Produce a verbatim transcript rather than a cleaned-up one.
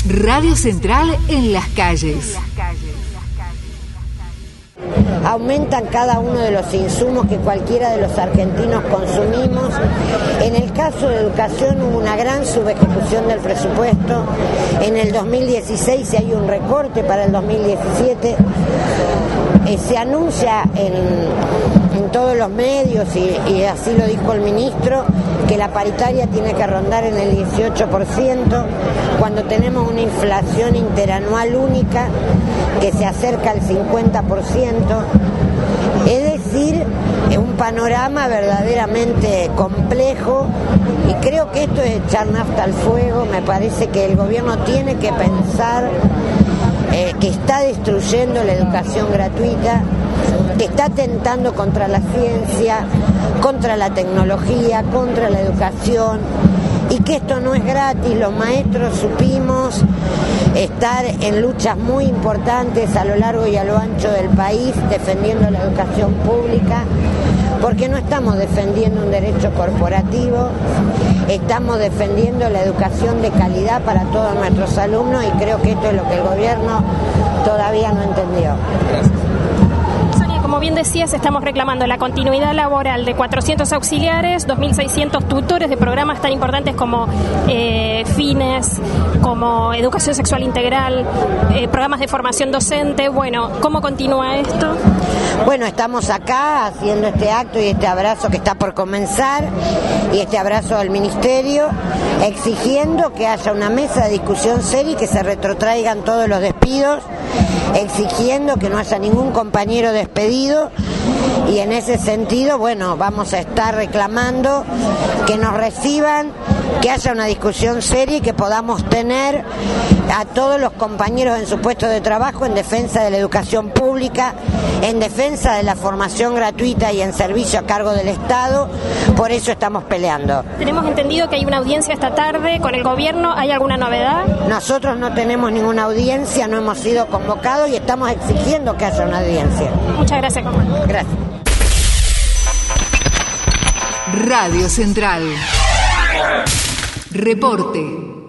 Radio Central en las calles. Aumentan cada uno de los insumos que cualquiera de los argentinos consumimos. En el caso de educación hubo una gran subejecución del presupuesto. En el dos mil dieciséis hay un recorte para el dos mil diecisiete. Eh, se anuncia en, en todos los medios, y, y así lo dijo el ministro, que la paritaria tiene que rondar en el dieciocho por ciento, cuando tenemos una inflación interanual única que se acerca al cincuenta por ciento. Es decir, es un panorama verdaderamente complejo, y creo que esto es echar nafta al fuego. Me parece que el gobierno tiene que pensar eh, que está destruyendo la educación gratuita, que está atentando contra la ciencia, contra la tecnología, contra la educación, y que esto no es gratis. Los maestros supimos estar en luchas muy importantes a lo largo y a lo ancho del país defendiendo la educación pública, porque no estamos defendiendo un derecho corporativo, estamos defendiendo la educación de calidad para todos nuestros alumnos, y creo que esto es lo que el gobierno todavía no entendió. Como bien decías, estamos reclamando la continuidad laboral de cuatrocientos auxiliares, dos mil seiscientos tutores de programas tan importantes como eh, FINES, como educación sexual integral, eh, programas de formación docente. Bueno, ¿cómo continúa esto? Bueno, estamos acá haciendo este acto y este abrazo que está por comenzar, y este abrazo al Ministerio, exigiendo que haya una mesa de discusión seria y que se retrotraigan todos los despidos, exigiendo que no haya ningún compañero despedido. Y en ese sentido, bueno, vamos a estar reclamando que nos reciban, que haya una discusión seria y que podamos tener a todos los compañeros en su puesto de trabajo en defensa de la educación pública, en defensa de la formación gratuita y en servicio a cargo del Estado. Por eso estamos peleando. Tenemos entendido que hay una audiencia esta tarde con el gobierno. ¿Hay alguna novedad? Nosotros no tenemos ninguna audiencia, no hemos sido convocados y estamos exigiendo que haya una audiencia. Muchas gracias, compañero. Gracias. Radio Central. Reporte.